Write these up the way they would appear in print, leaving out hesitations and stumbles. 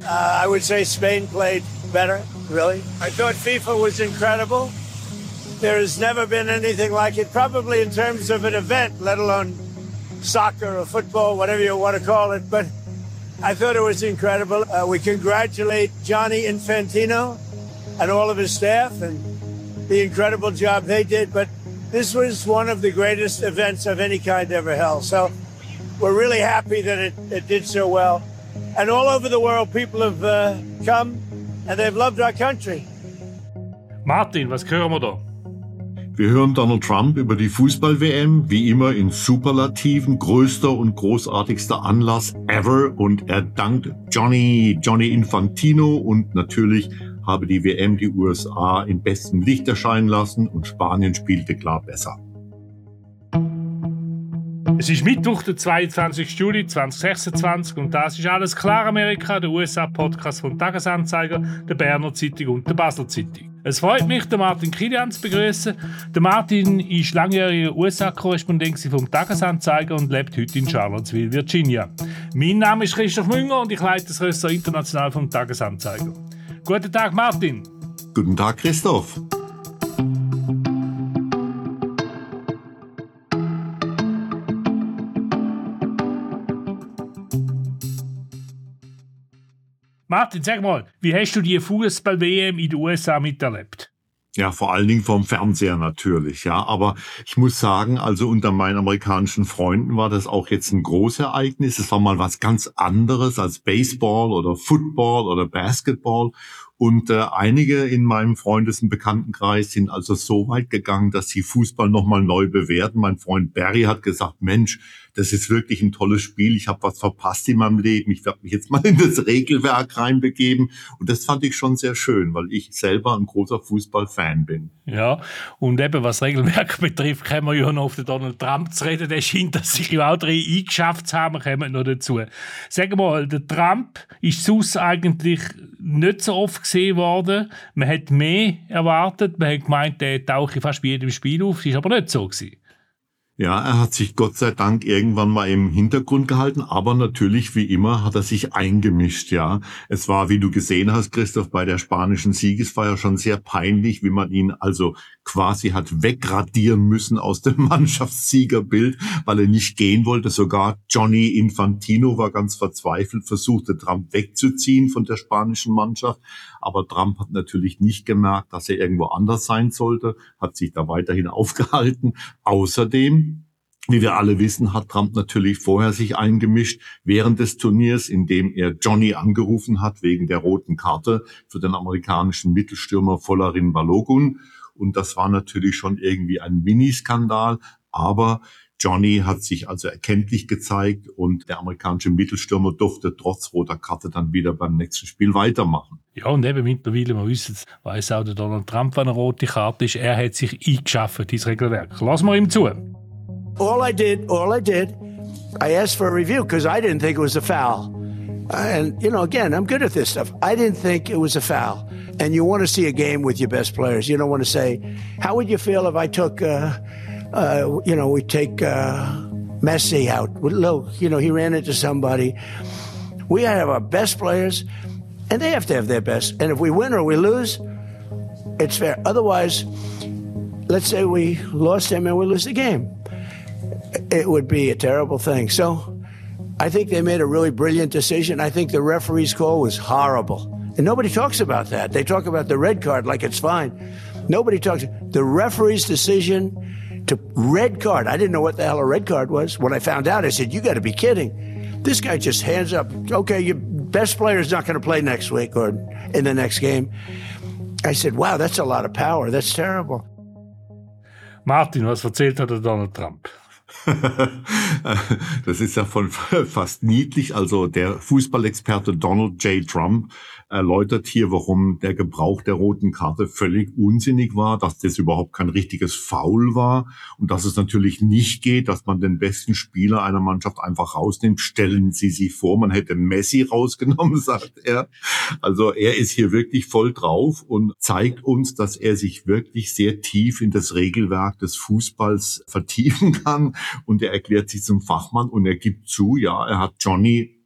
I would say Spain played better, really. I thought FIFA was incredible. There has never been anything like it, probably in terms of an event, let alone soccer or football, whatever you want to call it. But I thought it was incredible. We congratulate Gianni Infantino and all of his staff and the incredible job they did. But this was one of the greatest events of any kind ever held. So we're really happy that it did so well. And all over the world, people have come and they've loved our country. Martin, was hören wir da? Wir hören Donald Trump über die Fußball-WM, wie immer in Superlativen, größter und großartigster Anlass ever, und er dankt Gianni Infantino, und natürlich habe die WM die USA in bestem Licht erscheinen lassen und Spanien spielte klar besser. Es ist Mittwoch, der 22. Juli 2026 und das ist «Alles klar Amerika», der USA-Podcast von Tagesanzeiger, der Berner Zeitung und der Basler Zeitung. Es freut mich, den Martin Kilian zu begrüßen. Der Martin ist langjähriger USA-Korrespondent vom Tagesanzeiger und lebt heute in Charlottesville, Virginia. Mein Name ist Christoph Münger und ich leite das Ressort international vom Tagesanzeiger. Guten Tag, Martin. Guten Tag, Christoph. Martin, sag mal, wie hast du die Fußball-WM in den USA miterlebt? Ja, vor allen Dingen vom Fernseher natürlich, ja. Aber ich muss sagen, also unter meinen amerikanischen Freunden war das auch jetzt ein Großereignis. Es war mal was ganz anderes als Baseball oder Football oder Basketball. Und einige in meinem Freundes- und Bekanntenkreis sind also so weit gegangen, dass sie Fußball nochmal neu bewerten. Mein Freund Barry hat gesagt, Mensch, das ist wirklich ein tolles Spiel. Ich habe was verpasst in meinem Leben. Ich werde mich jetzt mal in das Regelwerk reinbegeben. Und das fand ich schon sehr schön, weil ich selber ein großer Fußballfan bin. Ja, und eben was Regelwerk betrifft, kommen wir ja noch auf den Donald Trump zu reden. Der scheint sich ja auch drin eingeschafft zu haben. Wir kommen noch dazu. Sag mal, der Trump ist sonst eigentlich nicht so oft gesehen worden. Man hat mehr erwartet. Man hat gemeint, der tauche fast bei jedem Spiel auf. Das ist aber nicht so gewesen. Ja, er hat sich Gott sei Dank irgendwann mal im Hintergrund gehalten, aber natürlich, wie immer, hat er sich eingemischt, ja. Es war, wie du gesehen hast, Christoph, bei der spanischen Siegesfeier schon sehr peinlich, wie man ihn also quasi hat wegradieren müssen aus dem Mannschaftssiegerbild, weil er nicht gehen wollte. Sogar Gianni Infantino war ganz verzweifelt, versuchte Trump wegzuziehen von der spanischen Mannschaft. Aber Trump hat natürlich nicht gemerkt, dass er irgendwo anders sein sollte, hat sich da weiterhin aufgehalten. Außerdem, wie wir alle wissen, hat Trump natürlich vorher sich eingemischt während des Turniers, indem er Johnny angerufen hat wegen der roten Karte für den amerikanischen Mittelstürmer Folarin Balogun. Und das war natürlich schon irgendwie ein Miniskandal, aber Johnny hat sich also erkenntlich gezeigt und der amerikanische Mittelstürmer durfte trotz roter Karte dann wieder beim nächsten Spiel weitermachen. Ja, und eben mittlerweile, man weiss auch der Donald Trump, wenn eine rote Karte ist, er hat sich eingeschafft, dieses Regelwerk. Lassen wir ihm zu. All I did, I asked for a review because I didn't think it was a foul. And, you know, again, I'm good at this stuff. I didn't think it was a foul. And you want to see a game with your best players. You don't want to say, how would you feel if I took, we take Messi out. Look, he ran into somebody. We have our best players, and they have to have their best. And if we win or we lose, it's fair. Otherwise, let's say we lost him and we lose the game. It would be a terrible thing. So I think they made a really brilliant decision. I think the referee's call was horrible. And nobody talks about that. They talk about the red card like it's fine. Nobody talks. The referee's decision to red card. I didn't know what the hell a red card was. When I found out, I said, you got to be kidding. This guy just hands up. Okay, your best player is not going to play next week or in the next game. I said, wow, that's a lot of power. That's terrible. Martin, was erzählt hat der Donald Trump? Das ist ja fast niedlich. Also der Fußballexperte Donald J. Trump erläutert hier, warum der Gebrauch der roten Karte völlig unsinnig war, dass das überhaupt kein richtiges Foul war und dass es natürlich nicht geht, dass man den besten Spieler einer Mannschaft einfach rausnimmt. Stellen Sie sich vor, man hätte Messi rausgenommen, sagt er. Also er ist hier wirklich voll drauf und zeigt uns, dass er sich wirklich sehr tief in das Regelwerk des Fußballs vertiefen kann. Und er erklärt sich zum Fachmann und er gibt zu, ja, er hat Johnny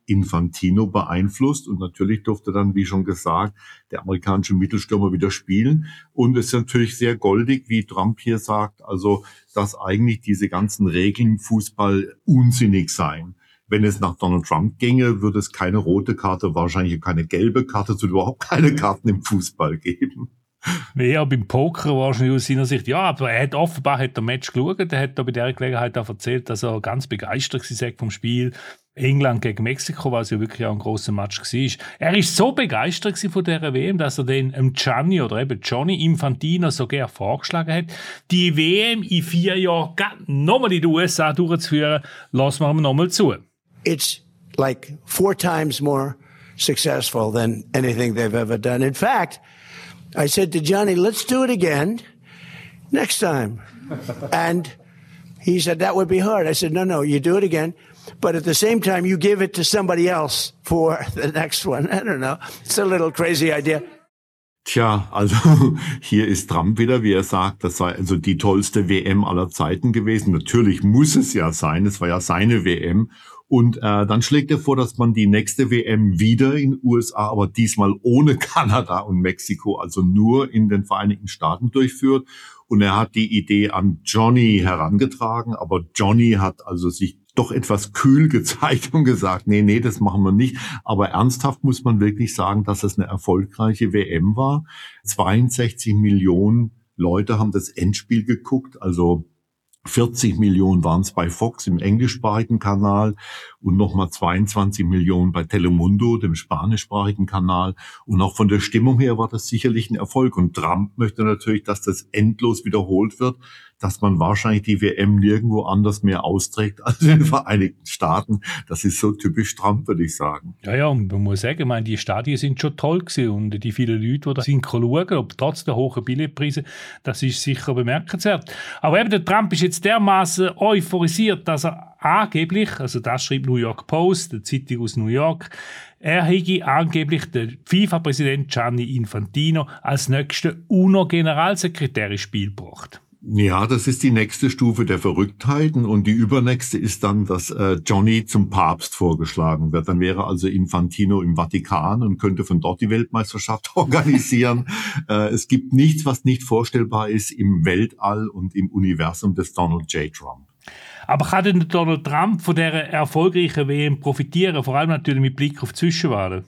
Infantino beeinflusst. Und natürlich durfte dann, wie schon gesagt, der amerikanische Mittelstürmer wieder spielen. Und es ist natürlich sehr goldig, wie Trump hier sagt, also dass eigentlich diese ganzen Regeln im Fußball unsinnig seien. Wenn es nach Donald Trump ginge, würde es keine rote Karte, wahrscheinlich keine gelbe Karte, es würde überhaupt keine Karten im Fußball geben. Ja, beim Poker wahrscheinlich aus seiner Sicht. Ja, aber offenbar hat der Match geschaut. Er hat da bei dieser Gelegenheit auch erzählt, dass er ganz begeistert war vom Spiel England gegen Mexiko, was ja wirklich auch ein grosser Match war. Er ist so begeistert von dieser WM, dass er den Gianni oder eben Johnny Infantino sogar vorgeschlagen hat, die WM in 4 Jahren nochmal in die USA durchzuführen. Lassen wir nochmal zu. It's like 4 times more successful than anything they've ever done. In fact, I said to Johnny, let's do it again next time. And he said, that would be hard. I said, no, you do it again. But at the same time, you give it to somebody else for the next one. I don't know. It's a little crazy idea. Tja, also hier ist Trump wieder, wie er sagt, das sei also die tollste WM aller Zeiten gewesen. Natürlich muss es ja sein, es war ja seine WM. Und dann schlägt er vor, dass man die nächste WM wieder in USA, aber diesmal ohne Kanada und Mexiko, also nur in den Vereinigten Staaten durchführt. Und er hat die Idee an Johnny herangetragen, aber Johnny hat also sich doch etwas kühl gezeigt und gesagt, nee, das machen wir nicht. Aber ernsthaft muss man wirklich sagen, dass es eine erfolgreiche WM war. 62 Millionen Leute haben das Endspiel geguckt, also 40 Millionen waren es bei Fox im englischsprachigen Kanal und nochmal 22 Millionen bei Telemundo, dem spanischsprachigen Kanal. Und auch von der Stimmung her war das sicherlich ein Erfolg. Und Trump möchte natürlich, dass das endlos wiederholt wird, dass man wahrscheinlich die WM nirgendwo anders mehr austrägt als in den Vereinigten Staaten. Das ist so typisch Trump, würde ich sagen. Ja, und man muss sagen, ich meine, die Stadien sind schon toll gewesen und die vielen Leute, die da sind schauen, ob trotz der hohen Billetpreise, das ist sicher bemerkenswert. Aber eben der Trump ist jetzt dermaßen euphorisiert, dass er angeblich, also das schreibt New York Post, die Zeitung aus New York, er hätte angeblich den FIFA-Präsident Gianni Infantino als nächsten UNO-Generalsekretär ins Spiel gebracht. Ja, das ist die nächste Stufe der Verrücktheiten und die übernächste ist dann, dass Johnny zum Papst vorgeschlagen wird. Dann wäre also Infantino im Vatikan und könnte von dort die Weltmeisterschaft organisieren. Es gibt nichts, was nicht vorstellbar ist im Weltall und im Universum des Donald J. Trump. Aber kann denn Donald Trump von dieser erfolgreichen WM profitieren, vor allem natürlich mit Blick auf die Zwischenwahlen?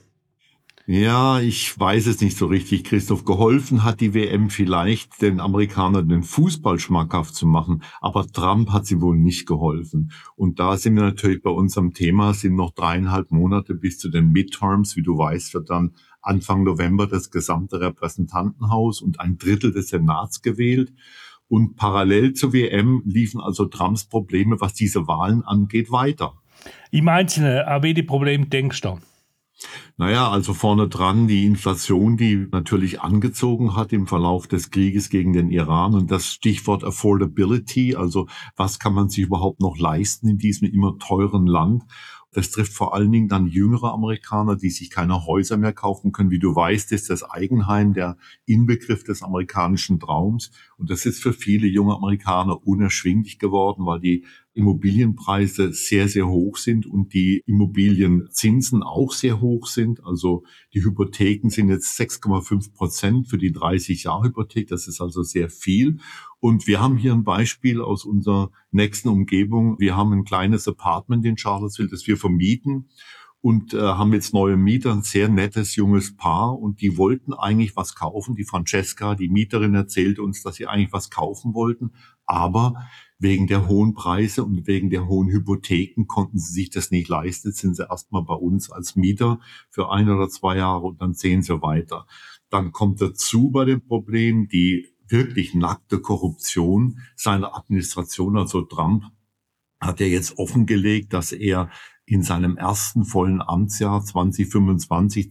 Ja, ich weiß es nicht so richtig, Christoph. Geholfen hat die WM vielleicht, den Amerikanern den Fußball schmackhaft zu machen, aber Trump hat sie wohl nicht geholfen. Und da sind wir natürlich bei unserem Thema, sind noch 3,5 Monate bis zu den Midterms. Wie du weißt, wird dann Anfang November das gesamte Repräsentantenhaus und ein Drittel des Senats gewählt. Und parallel zur WM liefen also Trumps Probleme, was diese Wahlen angeht, weiter. Im Einzelnen, an welche Probleme denkst du? Naja, also vorne dran die Inflation, die natürlich angezogen hat im Verlauf des Krieges gegen den Iran und das Stichwort Affordability, also was kann man sich überhaupt noch leisten in diesem immer teuren Land. Das trifft vor allen Dingen dann jüngere Amerikaner, die sich keine Häuser mehr kaufen können. Wie du weißt, ist das Eigenheim der Inbegriff des amerikanischen Traums. Und das ist für viele junge Amerikaner unerschwinglich geworden, weil die Immobilienpreise sehr, sehr hoch sind und die Immobilienzinsen auch sehr hoch sind. Also die Hypotheken sind jetzt 6,5% für die 30-Jahr-Hypothek. Das ist also sehr viel. Und wir haben hier ein Beispiel aus unserer nächsten Umgebung. Wir haben ein kleines Apartment in Charlottesville, das wir vermieten und haben jetzt neue Mieter, ein sehr nettes junges Paar und die wollten eigentlich was kaufen. Die Francesca, die Mieterin, erzählte uns, dass sie eigentlich was kaufen wollten, aber wegen der hohen Preise und wegen der hohen Hypotheken konnten sie sich das nicht leisten. Jetzt sind sie erstmal bei uns als Mieter für 1 oder 2 Jahre und dann sehen sie weiter. Dann kommt dazu bei dem Problem die wirklich nackte Korruption seiner Administration. Also Trump hat ja jetzt offengelegt, dass er in seinem ersten vollen Amtsjahr 2025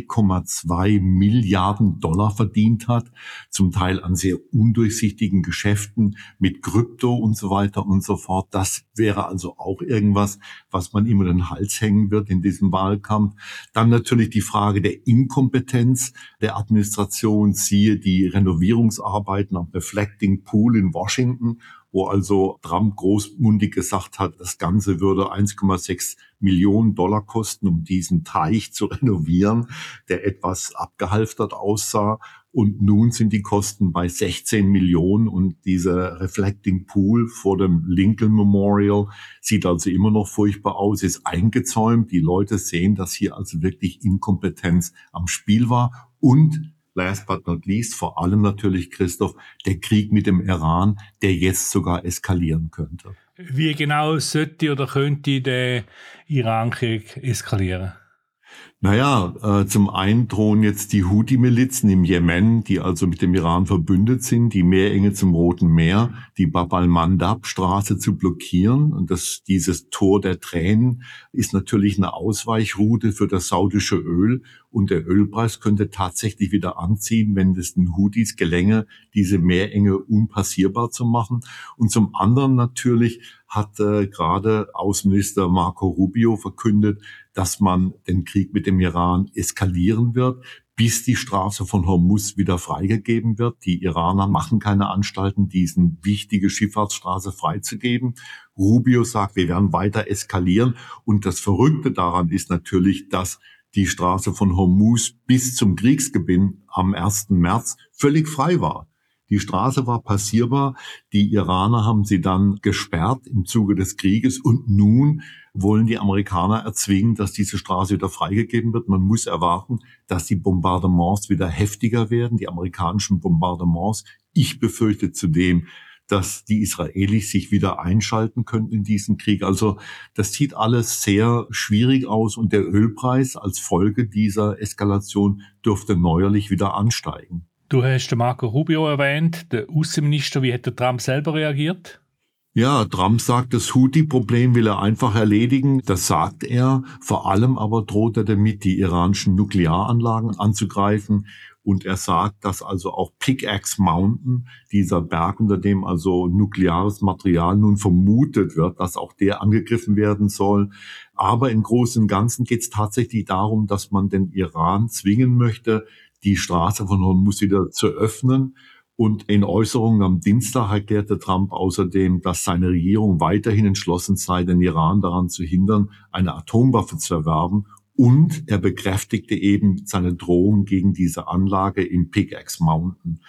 $2,2 Milliarden verdient hat, zum Teil an sehr undurchsichtigen Geschäften mit Krypto und so weiter und so fort. Das wäre also auch irgendwas, was man ihm in den Hals hängen wird in diesem Wahlkampf. Dann natürlich die Frage der Inkompetenz der Administration, siehe die Renovierungsarbeiten am Reflecting Pool in Washington wo also Trump großmundig gesagt hat, das Ganze würde 1,6 Millionen Dollar kosten, um diesen Teich zu renovieren, der etwas abgehalftert aussah. Und nun sind die Kosten bei 16 Millionen und dieser Reflecting Pool vor dem Lincoln Memorial sieht also immer noch furchtbar aus, ist eingezäumt. Die Leute sehen, dass hier also wirklich Inkompetenz am Spiel war. Und last but not least, vor allem natürlich, Christoph, der Krieg mit dem Iran, der jetzt sogar eskalieren könnte. Wie genau sollte oder könnte der Irankrieg eskalieren? Naja, zum einen drohen jetzt die Houthi-Milizen im Jemen, die also mit dem Iran verbündet sind, die Meerenge zum Roten Meer, die Bab al-Mandab-Straße zu blockieren. Und dieses Tor der Tränen ist natürlich eine Ausweichroute für das saudische Öl. Und der Ölpreis könnte tatsächlich wieder anziehen, wenn es den Houthis gelänge, diese Meerenge unpassierbar zu machen. Und zum anderen natürlich hat gerade Außenminister Marco Rubio verkündet, dass man den Krieg mit dem Iran eskalieren wird, bis die Straße von Hormuz wieder freigegeben wird. Die Iraner machen keine Anstalten, diese wichtige Schifffahrtsstraße freizugeben. Rubio sagt, wir werden weiter eskalieren. Und das Verrückte daran ist natürlich, dass die Straße von Hormuz bis zum Kriegsbeginn am 1. März völlig frei war. Die Straße war passierbar, die Iraner haben sie dann gesperrt im Zuge des Krieges und nun wollen die Amerikaner erzwingen, dass diese Straße wieder freigegeben wird. Man muss erwarten, dass die Bombardements wieder heftiger werden, die amerikanischen Bombardements. Ich befürchte zudem, dass die Israelis sich wieder einschalten könnten in diesen Krieg. Also das sieht alles sehr schwierig aus und der Ölpreis als Folge dieser Eskalation dürfte neuerlich wieder ansteigen. Du hast Marco Rubio erwähnt, der Außenminister. Wie hat der Trump selber reagiert? Ja, Trump sagt, das Houthi-Problem will er einfach erledigen. Das sagt er. Vor allem aber droht er damit, die iranischen Nuklearanlagen anzugreifen. Und er sagt, dass also auch Pickaxe Mountain, dieser Berg, unter dem also nukleares Material nun vermutet wird, dass auch der angegriffen werden soll. Aber im Großen und Ganzen geht es tatsächlich darum, dass man den Iran zwingen möchte, die Straße von Hormuz wieder zu öffnen. Und in Äußerungen am Dienstag erklärte Trump außerdem, dass seine Regierung weiterhin entschlossen sei, den Iran daran zu hindern, eine Atomwaffe zu erwerben. Und er bekräftigte eben seine Drohung gegen diese Anlage im Pickaxe Mountain.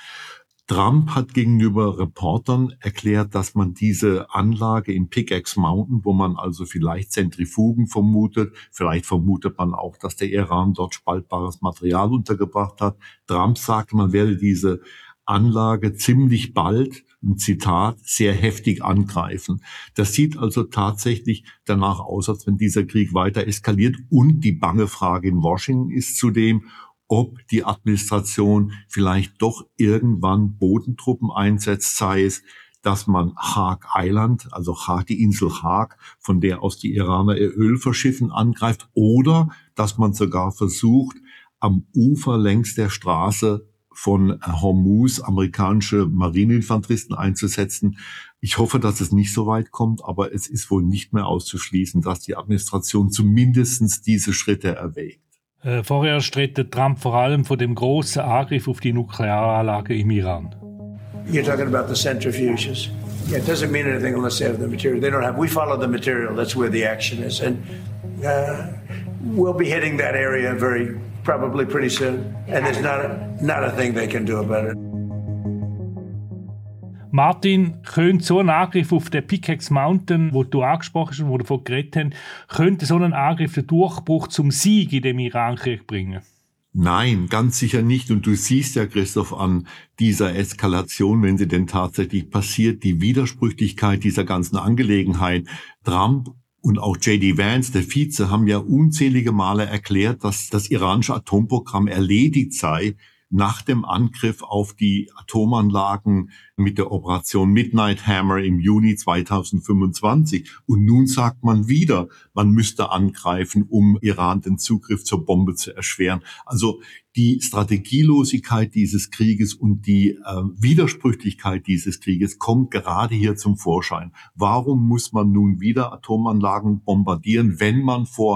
Trump hat gegenüber Reportern erklärt, dass man diese Anlage im Pickaxe Mountain, wo man also vielleicht Zentrifugen vermutet, vielleicht vermutet man auch, dass der Iran dort spaltbares Material untergebracht hat. Trump sagte, man werde diese Anlage ziemlich bald, ein Zitat, sehr heftig angreifen. Das sieht also tatsächlich danach aus, als wenn dieser Krieg weiter eskaliert. Und die bange Frage in Washington ist zudem, ob die Administration vielleicht doch irgendwann Bodentruppen einsetzt, sei es, dass man Haag Island, also die Insel Haag, von der aus die Iraner ihr Öl verschiffen, angreift, oder dass man sogar versucht, am Ufer längs der Straße von Hormuz amerikanische Marineinfanteristen einzusetzen. Ich hoffe, dass es nicht so weit kommt, aber es ist wohl nicht mehr auszuschließen, dass die Administration zumindest diese Schritte erwägt. Vorher streitet Trump vor allem von dem großen Angriff auf die Nuklearanlage im Iran. You're talking about the centrifuges. Yeah, it doesn't mean anything unless they have the material. They don't have. We follow the material. That's where the action is, and we'll be hitting that area probably pretty soon. And there's not a thing they can do about it. Martin, könnte so ein Angriff auf den Pickaxe Mountain, wo du angesprochen hast und wo wir davon geredet haben, könnte so ein Angriff den Durchbruch zum Sieg in dem Irankrieg bringen? Nein, ganz sicher nicht. Und du siehst ja, Christoph, an dieser Eskalation, wenn sie denn tatsächlich passiert, die Widersprüchlichkeit dieser ganzen Angelegenheit. Trump und auch J.D. Vance, der Vize, haben ja unzählige Male erklärt, dass das iranische Atomprogramm erledigt sei nach dem Angriff auf die Atomanlagen mit der Operation Midnight Hammer im Juni 2025. Und nun sagt man wieder, man müsste angreifen, um Iran den Zugriff zur Bombe zu erschweren. Also die Strategielosigkeit dieses Krieges und die Widersprüchlichkeit dieses Krieges kommt gerade hier zum Vorschein. Warum muss man nun wieder Atomanlagen bombardieren, wenn man vor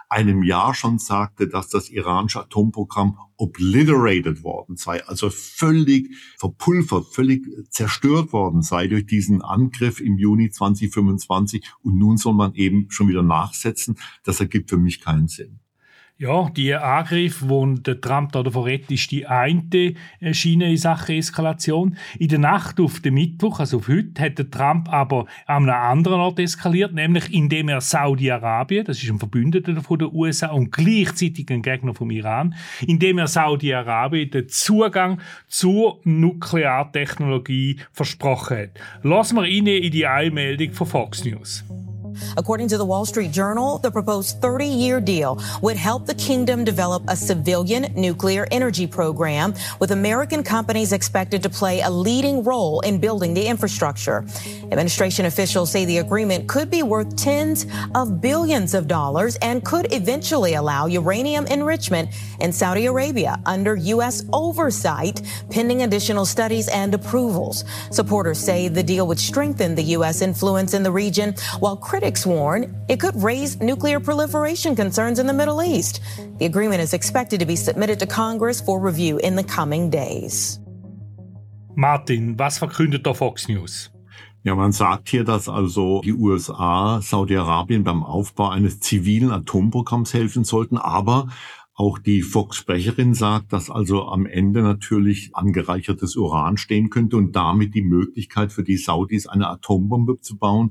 einem Jahr schon sagte, dass das iranische Atomprogramm obliterated worden sei, also völlig verpulvert, völlig zerstört worden sei durch diesen Angriff im Juni 2025. Und nun soll man eben schon wieder nachsetzen. Das ergibt für mich keinen Sinn. Ja, die Angriffe, die der Trump da davon redet, ist die eine Schiene in Sachen Eskalation. In der Nacht auf den Mittwoch, also auf heute, hat der Trump aber an einem anderen Ort eskaliert, nämlich indem er Saudi-Arabien, das ist ein Verbündeter von den USA und gleichzeitig ein Gegner vom Iran, indem er Saudi-Arabien den Zugang zur Nukleartechnologie versprochen hat. Lassen wir rein in die Einmeldung von Fox News. According to the Wall Street Journal, the proposed 30-year deal would help the kingdom develop a civilian nuclear energy program, with American companies expected to play a leading role in building the infrastructure. Administration officials say the agreement could be worth tens of billions of dollars and could eventually allow uranium enrichment in Saudi Arabia under U.S. oversight, pending additional studies and approvals. Supporters say the deal would strengthen the U.S. influence in the region, while critics warn it could raise nuclear proliferation concerns in the Middle East. The agreement is expected to be submitted to Congress for review in the coming days. Martin, was verkündet da Fox News? Ja, man sagt hier, dass also die USA Saudi-Arabien beim Aufbau eines zivilen Atomprogramms helfen sollten, aber auch die Fox-Sprecherin sagt, dass also am Ende natürlich angereichertes Uran stehen könnte und damit die Möglichkeit für die Saudis, eine Atombombe zu bauen.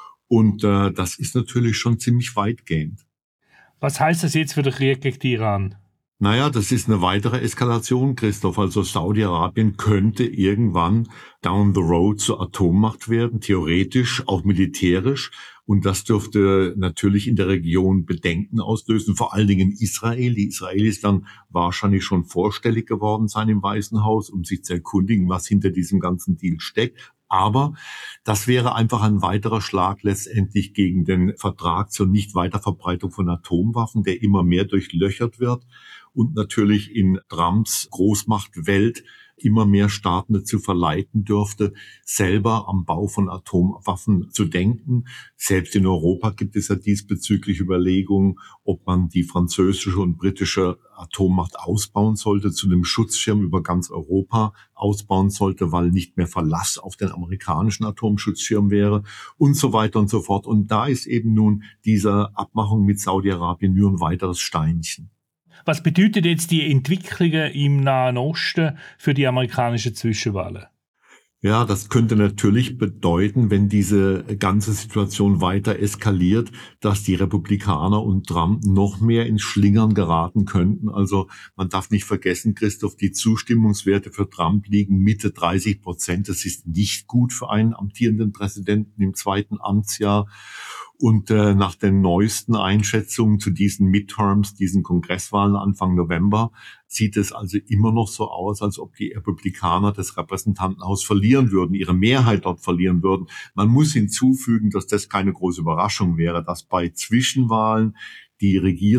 Und das ist natürlich schon ziemlich weitgehend. Was heißt das jetzt für den Krieg gegen Iran? Naja, das ist eine weitere Eskalation, Christoph. Also Saudi-Arabien könnte irgendwann down the road zur Atommacht werden, theoretisch, auch militärisch. Und das dürfte natürlich in der Region Bedenken auslösen, vor allen Dingen Israel. Die Israelis dann wahrscheinlich schon vorstellig geworden sein im Weißen Haus, um sich zu erkundigen, was hinter diesem ganzen Deal steckt. Aber das wäre einfach ein weiterer Schlag letztendlich gegen den Vertrag zur Nichtweiterverbreitung von Atomwaffen, der immer mehr durchlöchert wird und natürlich in Trumps Großmachtwelt immer mehr Staaten dazu verleiten dürfte, selber am Bau von Atomwaffen zu denken. Selbst in Europa gibt es ja diesbezüglich Überlegungen, ob man die französische und britische Atommacht ausbauen sollte, zu einem Schutzschirm über ganz Europa ausbauen sollte, weil nicht mehr Verlass auf den amerikanischen Atomschutzschirm wäre und so weiter und so fort. Und da ist eben nun diese Abmachung mit Saudi-Arabien nur ein weiteres Steinchen. Was bedeutet jetzt die Entwicklungen im Nahen Osten für die amerikanischen Zwischenwahlen? Ja, das könnte natürlich bedeuten, wenn diese ganze Situation weiter eskaliert, dass die Republikaner und Trump noch mehr ins Schlingern geraten könnten. Also man darf nicht vergessen, Christoph, die Zustimmungswerte für Trump liegen Mitte 30%. Das ist nicht gut für einen amtierenden Präsidenten im zweiten Amtsjahr. Und nach den neuesten Einschätzungen zu diesen Midterms, diesen Kongresswahlen Anfang November, sieht es also immer noch so aus, als ob die Republikaner das Repräsentantenhaus verlieren würden, ihre Mehrheit dort verlieren würden. Man muss hinzufügen, dass das keine große Überraschung wäre, dass bei Zwischenwahlen die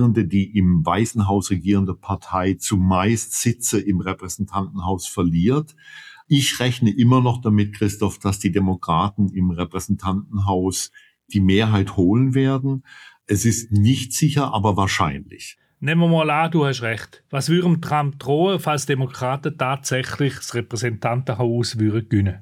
im Weißen Haus regierende Partei zumeist Sitze im Repräsentantenhaus verliert. Ich rechne immer noch damit, Christoph, dass die Demokraten im Repräsentantenhaus die Mehrheit holen werden. Es ist nicht sicher, aber wahrscheinlich. Nehmen wir mal an, du hast recht. Was würde Trump drohen, falls Demokraten tatsächlich das Repräsentantenhaus gewinnen würden?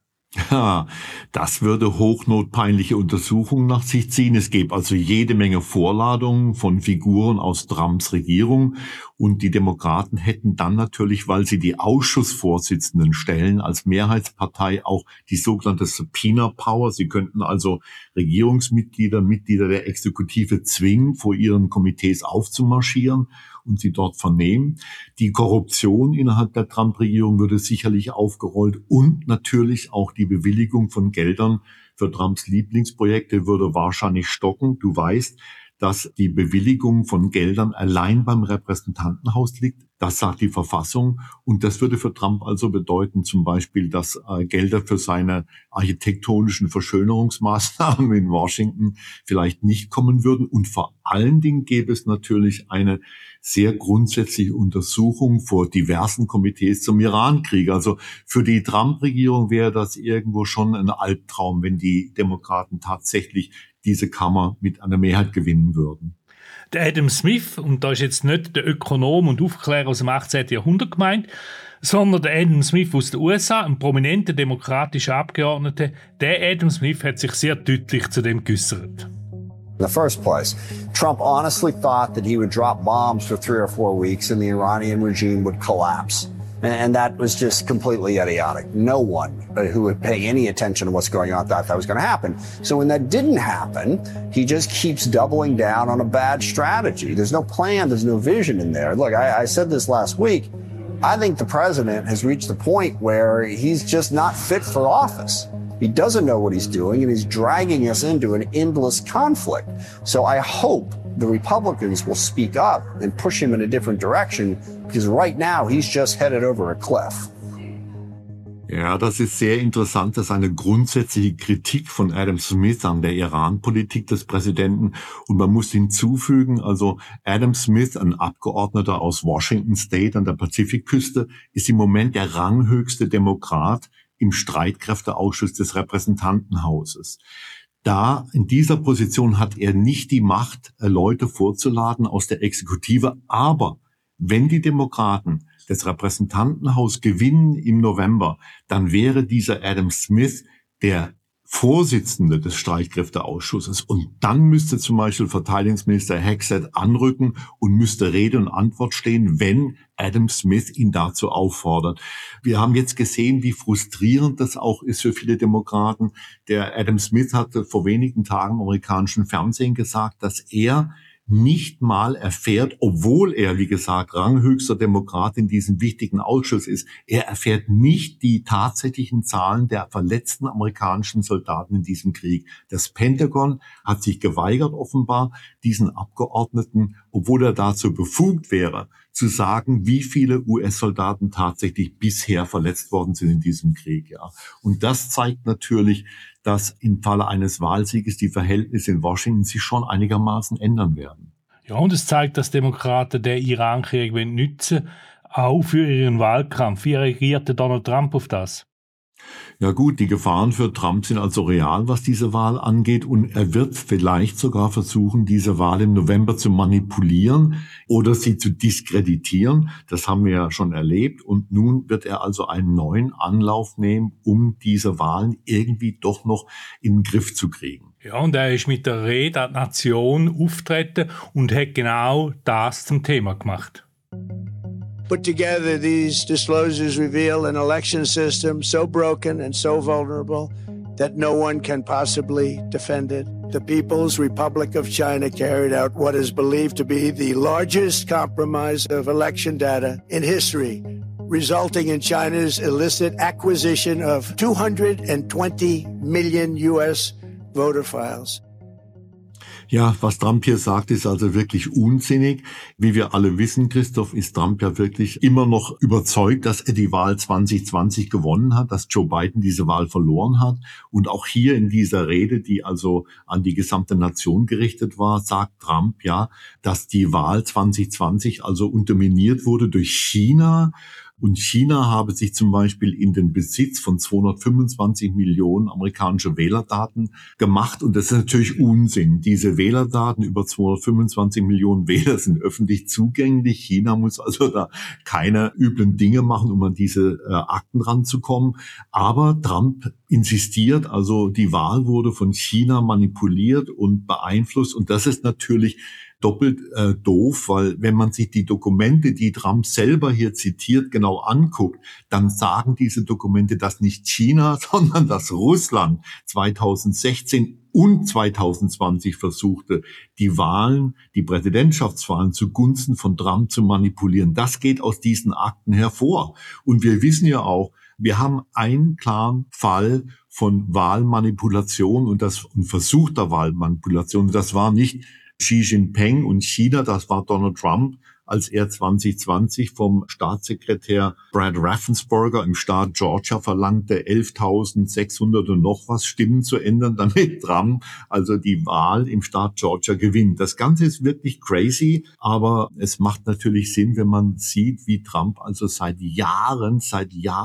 Ja, das würde hochnotpeinliche Untersuchungen nach sich ziehen. Es gäbe also jede Menge Vorladungen von Figuren aus Trumps Regierung. Und die Demokraten hätten dann natürlich, weil sie die Ausschussvorsitzenden stellen, als Mehrheitspartei auch die sogenannte Subpoena Power. Sie könnten also Regierungsmitglieder, Mitglieder der Exekutive zwingen, vor ihren Komitees aufzumarschieren und sie dort vernehmen. Die Korruption innerhalb der Trump-Regierung würde sicherlich aufgerollt und natürlich auch die Bewilligung von Geldern für Trumps Lieblingsprojekte würde wahrscheinlich stocken. Du weißt, dass die Bewilligung von Geldern allein beim Repräsentantenhaus liegt. Das sagt die Verfassung. Und das würde für Trump also bedeuten, zum Beispiel, dass Gelder für seine architektonischen Verschönerungsmaßnahmen in Washington vielleicht nicht kommen würden. Und vor allen Dingen gäbe es natürlich eine sehr grundsätzliche Untersuchung vor diversen Komitees zum Irankrieg. Also für die Trump-Regierung wäre das irgendwo schon ein Albtraum, wenn die Demokraten tatsächlich diese Kammer mit einer Mehrheit gewinnen würden. Der Adam Smith, und da ist jetzt nicht der Ökonom und Aufklärer aus dem 18. Jahrhundert gemeint, sondern der Adam Smith aus den USA, ein prominenter demokratischer Abgeordneter, der Adam Smith hat sich sehr deutlich zu dem geäußert. In the first place, Trump honestly thought that he would drop bombs for 3 or 4 weeks and the Iranian regime would collapse. And that was just completely idiotic. No one who would pay any attention to what's going on thought that was going to happen. So when that didn't happen, he just keeps doubling down on a bad strategy. There's no plan, there's no vision in there. Look, I said this last week. I think the president has reached the point where he's just not fit for office. He doesn't know what he's doing, and he's dragging us into an endless conflict. So I hope the Republicans will speak up and push him in a different direction, because right now he's just headed over a cliff. Ja, das ist sehr interessant. Das ist eine grundsätzliche Kritik von Adam Smith an der Iran-Politik des Präsidenten. Und man muss hinzufügen, also Adam Smith, ein Abgeordneter aus Washington State an der Pazifikküste, ist im Moment der ranghöchste Demokrat im Streitkräfteausschuss des Repräsentantenhauses. Da, in dieser Position hat er nicht die Macht, Leute vorzuladen aus der Exekutive. Aber wenn die Demokraten das Repräsentantenhaus gewinnen im November, dann wäre dieser Adam Smith der Vorsitzende des Streitkräfteausschusses. Und dann müsste zum Beispiel Verteidigungsminister Hexet anrücken und müsste Rede und Antwort stehen, wenn Adam Smith ihn dazu auffordert. Wir haben jetzt gesehen, wie frustrierend das auch ist für viele Demokraten. Der Adam Smith hatte vor wenigen Tagen im amerikanischen Fernsehen gesagt, dass er nicht mal erfährt, obwohl er, wie gesagt, ranghöchster Demokrat in diesem wichtigen Ausschuss ist, er erfährt nicht die tatsächlichen Zahlen der verletzten amerikanischen Soldaten in diesem Krieg. Das Pentagon hat sich geweigert, offenbar, diesen Abgeordneten, obwohl er dazu befugt wäre, zu sagen, wie viele US-Soldaten tatsächlich bisher verletzt worden sind in diesem Krieg. Ja. Und das zeigt natürlich, dass im Falle eines Wahlsieges die Verhältnisse in Washington sich schon einigermaßen ändern werden. Ja, und es zeigt, dass Demokraten den Iran-Krieg nutzen, auch für ihren Wahlkampf. Wie reagierte Donald Trump auf das? Ja gut, die Gefahren für Trump sind also real, was diese Wahl angeht, und er wird vielleicht sogar versuchen, diese Wahl im November zu manipulieren oder sie zu diskreditieren. Das haben wir ja schon erlebt, und nun wird er also einen neuen Anlauf nehmen, um diese Wahlen irgendwie doch noch in den Griff zu kriegen. Ja, und er ist mit der Rede an die Nation auftreten und hat genau das zum Thema gemacht. Put together, these disclosures reveal an election system so broken and so vulnerable that no one can possibly defend it. The People's Republic of China carried out what is believed to be the largest compromise of election data in history, resulting in China's illicit acquisition of 220 million US voter files. Ja, was Trump hier sagt, ist also wirklich unsinnig. Wie wir alle wissen, Christoph, ist Trump ja wirklich immer noch überzeugt, dass er die Wahl 2020 gewonnen hat, dass Joe Biden diese Wahl verloren hat. Und auch hier in dieser Rede, die also an die gesamte Nation gerichtet war, sagt Trump ja, dass die Wahl 2020 also unterminiert wurde durch China. Und China habe sich zum Beispiel in den Besitz von 225 Millionen amerikanische Wählerdaten gemacht. Und das ist natürlich Unsinn. Diese Wählerdaten, über 225 Millionen Wähler, sind öffentlich zugänglich. China muss also da keine üblen Dinge machen, um an diese Akten ranzukommen. Aber Trump insistiert, also die Wahl wurde von China manipuliert und beeinflusst. Und das ist natürlich doppelt doof, weil wenn man sich die Dokumente, die Trump selber hier zitiert, genau anguckt, dann sagen diese Dokumente, dass nicht China, sondern dass Russland 2016 und 2020 versuchte, die Wahlen, die Präsidentschaftswahlen zugunsten von Trump zu manipulieren. Das geht aus diesen Akten hervor. Und wir wissen ja auch, wir haben einen klaren Fall von Wahlmanipulation und versuchter Wahlmanipulation. Das war nicht Xi Jinping und China, das war Donald Trump, als er 2020 vom Staatssekretär Brad Raffensperger im Staat Georgia verlangte, 11.600 und noch was Stimmen zu ändern, damit Trump also die Wahl im Staat Georgia gewinnt. Das Ganze ist wirklich crazy, aber es macht natürlich Sinn, wenn man sieht, wie Trump also seit Jahren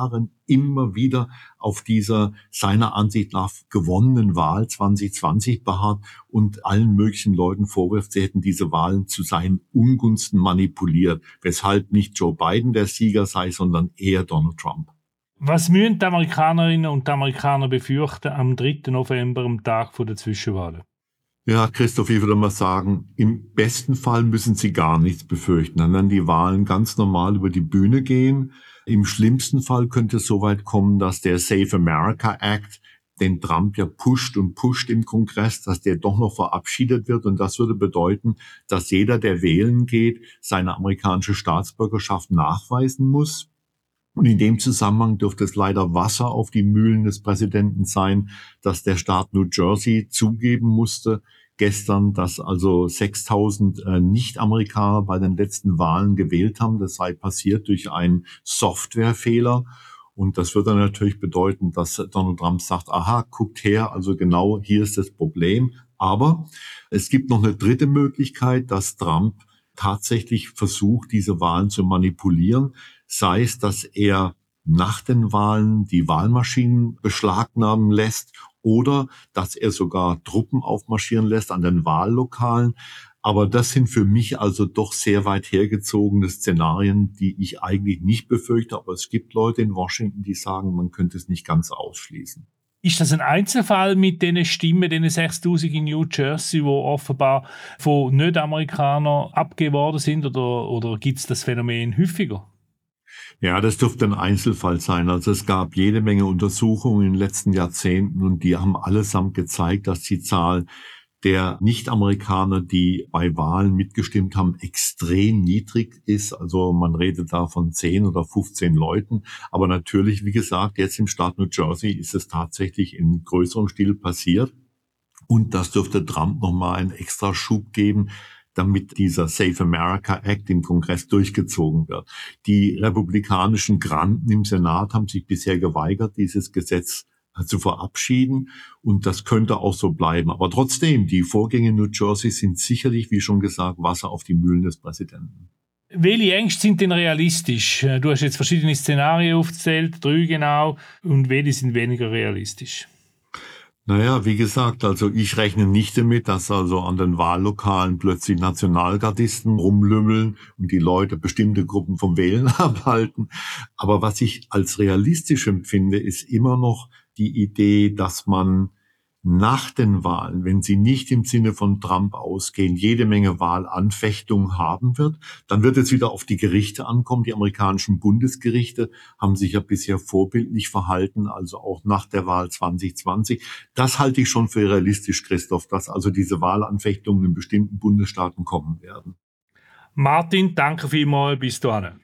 immer wieder auf dieser seiner Ansicht nach gewonnenen Wahl 2020 beharrt und allen möglichen Leuten vorwirft, sie hätten diese Wahlen zu seinen Ungunsten manipuliert, weshalb nicht Joe Biden der Sieger sei, sondern eher Donald Trump. Was müssen die Amerikanerinnen und die Amerikaner befürchten am 3. November, am Tag der Zwischenwahlen? Ja, Christoph, ich würde mal sagen, im besten Fall müssen sie gar nichts befürchten. Dann werden die Wahlen ganz normal über die Bühne gehen. Im schlimmsten Fall könnte es so weit kommen, dass der Save America Act, den Trump ja pusht im Kongress, dass der doch noch verabschiedet wird. Und das würde bedeuten, dass jeder, der wählen geht, seine amerikanische Staatsbürgerschaft nachweisen muss. Und in dem Zusammenhang dürfte es leider Wasser auf die Mühlen des Präsidenten sein, dass der Staat New Jersey zugeben musste gestern, dass also 6.000 Nicht-Amerikaner bei den letzten Wahlen gewählt haben. Das sei passiert durch einen Softwarefehler. Und das würde dann natürlich bedeuten, dass Donald Trump sagt, aha, guckt her, also genau hier ist das Problem. Aber es gibt noch eine dritte Möglichkeit, dass Trump tatsächlich versucht, diese Wahlen zu manipulieren. Sei es, dass er nach den Wahlen die Wahlmaschinen beschlagnahmen lässt oder dass er sogar Truppen aufmarschieren lässt an den Wahllokalen. Aber das sind für mich also doch sehr weit hergezogene Szenarien, die ich eigentlich nicht befürchte. Aber es gibt Leute in Washington, die sagen, man könnte es nicht ganz ausschließen. Ist das ein Einzelfall mit diesen Stimmen, diesen 6'000 in New Jersey, die offenbar von Nicht-Amerikanern abgegeben worden sind? Oder gibt es das Phänomen häufiger? Ja, das dürfte ein Einzelfall sein. Also es gab jede Menge Untersuchungen in den letzten Jahrzehnten und die haben allesamt gezeigt, dass die Zahl der Nicht-Amerikaner, die bei Wahlen mitgestimmt haben, extrem niedrig ist. Also man redet da von 10 oder 15 Leuten. Aber natürlich, wie gesagt, jetzt im Staat New Jersey ist es tatsächlich in größerem Stil passiert. Und das dürfte Trump nochmal einen extra Schub geben, damit dieser Save America Act im Kongress durchgezogen wird. Die republikanischen Granden im Senat haben sich bisher geweigert, dieses Gesetz zu verabschieden. Und das könnte auch so bleiben. Aber trotzdem, die Vorgänge in New Jersey sind sicherlich, wie schon gesagt, Wasser auf die Mühlen des Präsidenten. Welche Ängste sind denn realistisch? Du hast jetzt verschiedene Szenarien aufgezählt, 3 genau. Und welche sind weniger realistisch? Naja, wie gesagt, also ich rechne nicht damit, dass also an den Wahllokalen plötzlich Nationalgardisten rumlümmeln und die Leute bestimmte Gruppen vom Wählen abhalten. Aber was ich als realistisch empfinde, ist immer noch die Idee, dass man nach den Wahlen, wenn sie nicht im Sinne von Trump ausgehen, jede Menge Wahlanfechtungen haben wird. Dann wird es wieder auf die Gerichte ankommen. Die amerikanischen Bundesgerichte haben sich ja bisher vorbildlich verhalten, also auch nach der Wahl 2020. Das halte ich schon für realistisch, Christoph, dass also diese Wahlanfechtungen in bestimmten Bundesstaaten kommen werden. Martin, danke vielmals, bis dahin.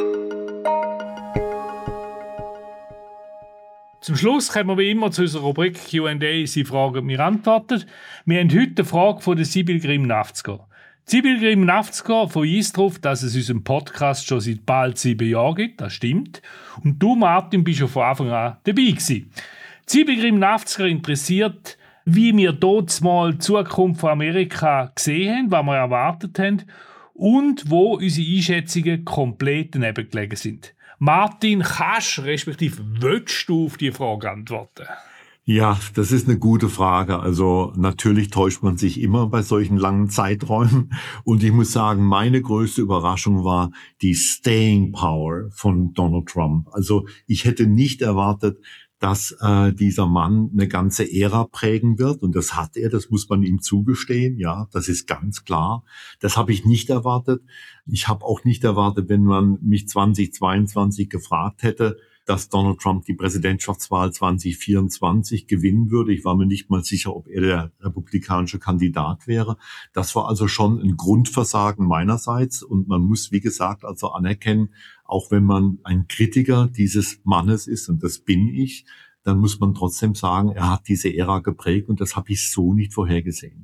Zum Schluss kommen wir wie immer zu unserer Rubrik Q&A, Sie fragen, wir antworten. Wir haben heute eine Frage von der Sibyl Grimm-Nafzger. Sibyl Grimm-Nafzger verweist darauf, dass es unseren Podcast schon seit bald 7 Jahren gibt, das stimmt. Und du, Martin, bist schon von Anfang an dabei gewesen. Sibyl Grimm-Nafzger interessiert, wie wir dort mal die Zukunft von Amerika gesehen haben, was wir erwartet haben und wo unsere Einschätzungen komplett daneben gelegen sind. Martin, kannst respektive willst du auf die Frage antworten? Ja, das ist eine gute Frage. Also natürlich täuscht man sich immer bei solchen langen Zeiträumen. Und ich muss sagen, meine größte Überraschung war die Staying Power von Donald Trump. Also ich hätte nicht erwartet, dass dieser Mann eine ganze Ära prägen wird. Und das hat er, das muss man ihm zugestehen. Ja, das ist ganz klar. Das habe ich nicht erwartet. Ich habe auch nicht erwartet, wenn man mich 2022 gefragt hätte, dass Donald Trump die Präsidentschaftswahl 2024 gewinnen würde. Ich war mir nicht mal sicher, ob er der republikanische Kandidat wäre. Das war also schon ein Grundversagen meinerseits. Und man muss, wie gesagt, also anerkennen, auch wenn man ein Kritiker dieses Mannes ist, und das bin ich, dann muss man trotzdem sagen, er hat diese Ära geprägt und das habe ich so nicht vorhergesehen.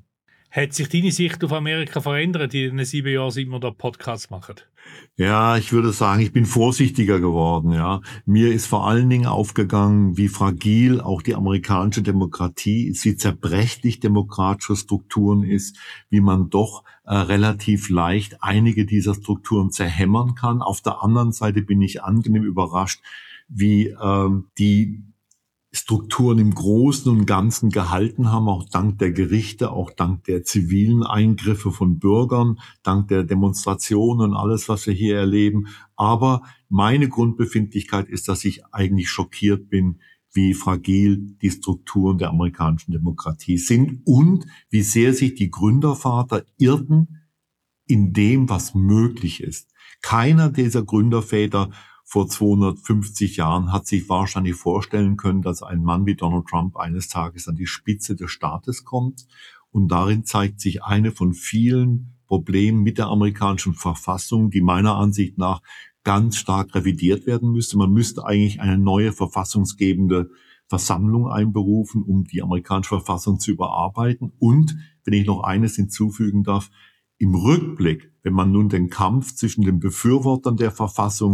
Hat sich deine Sicht auf Amerika verändert in den 7 Jahren, seit wir da Podcasts machen? Ja, ich würde sagen, ich bin vorsichtiger geworden, ja. Mir ist vor allen Dingen aufgegangen, wie fragil auch die amerikanische Demokratie ist, wie zerbrechlich demokratische Strukturen ist, wie man doch relativ leicht einige dieser Strukturen zerhämmern kann. Auf der anderen Seite bin ich angenehm überrascht, wie die Strukturen im Großen und Ganzen gehalten haben, auch dank der Gerichte, auch dank der zivilen Eingriffe von Bürgern, dank der Demonstrationen und alles, was wir hier erleben. Aber meine Grundbefindlichkeit ist, dass ich eigentlich schockiert bin, wie fragil die Strukturen der amerikanischen Demokratie sind und wie sehr sich die Gründerväter irrten in dem, was möglich ist. Keiner dieser Gründerväter vor 250 Jahren hat sich wahrscheinlich vorstellen können, dass ein Mann wie Donald Trump eines Tages an die Spitze des Staates kommt. Und darin zeigt sich eine von vielen Problemen mit der amerikanischen Verfassung, die meiner Ansicht nach ganz stark revidiert werden müsste. Man müsste eigentlich eine neue verfassungsgebende Versammlung einberufen, um die amerikanische Verfassung zu überarbeiten. Und, wenn ich noch eines hinzufügen darf, im Rückblick, wenn man nun den Kampf zwischen den Befürwortern der Verfassung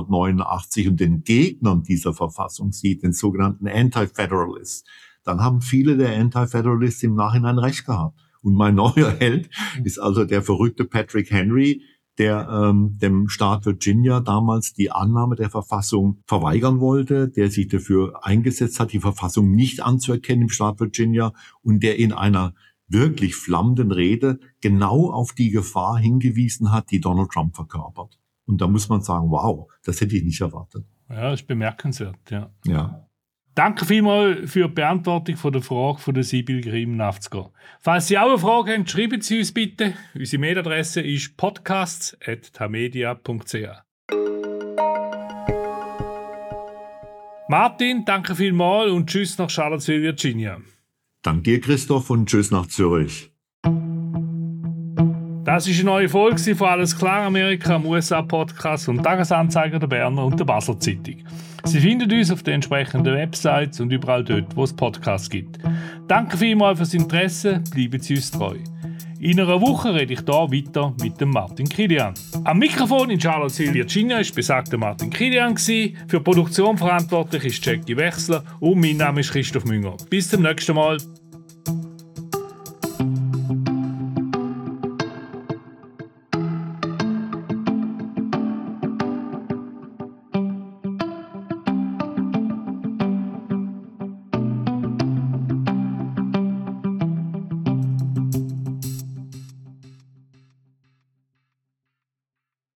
1789 und den Gegnern dieser Verfassung sieht, den sogenannten Anti-Federalists, dann haben viele der Anti-Federalists im Nachhinein recht gehabt. Und mein neuer Held ist also der verrückte Patrick Henry, der dem Staat Virginia damals die Annahme der Verfassung verweigern wollte, der sich dafür eingesetzt hat, die Verfassung nicht anzuerkennen im Staat Virginia und der in einer wirklich flammenden Rede genau auf die Gefahr hingewiesen hat, die Donald Trump verkörpert. Und da muss man sagen, wow, das hätte ich nicht erwartet. Ja, das ist bemerkenswert, ja. Ja. Danke vielmals für die Beantwortung von der Frage von der Sibyl Grimm-Nafzger. Falls Sie auch eine Frage haben, schreiben Sie uns bitte. Unsere Mailadresse ist podcasts@tamedia.ch. Martin, danke vielmals und tschüss nach Charlottesville, Virginia. Danke dir, Christoph, und tschüss nach Zürich. Das ist eine neue Folge von Alles klar Amerika, am USA-Podcast und Tagesanzeiger der Berner und der Basler Zeitung. Sie finden uns auf den entsprechenden Websites und überall dort, wo es Podcasts gibt. Danke vielmals fürs Interesse, bleiben Sie uns treu. In einer Woche rede ich hier weiter mit dem Martin Kilian. Am Mikrofon in Charlottesville, Virginia, ist besagter Martin Kilian. Für die Produktion verantwortlich ist Jackie Wechsler und mein Name ist Christoph Münger. Bis zum nächsten Mal.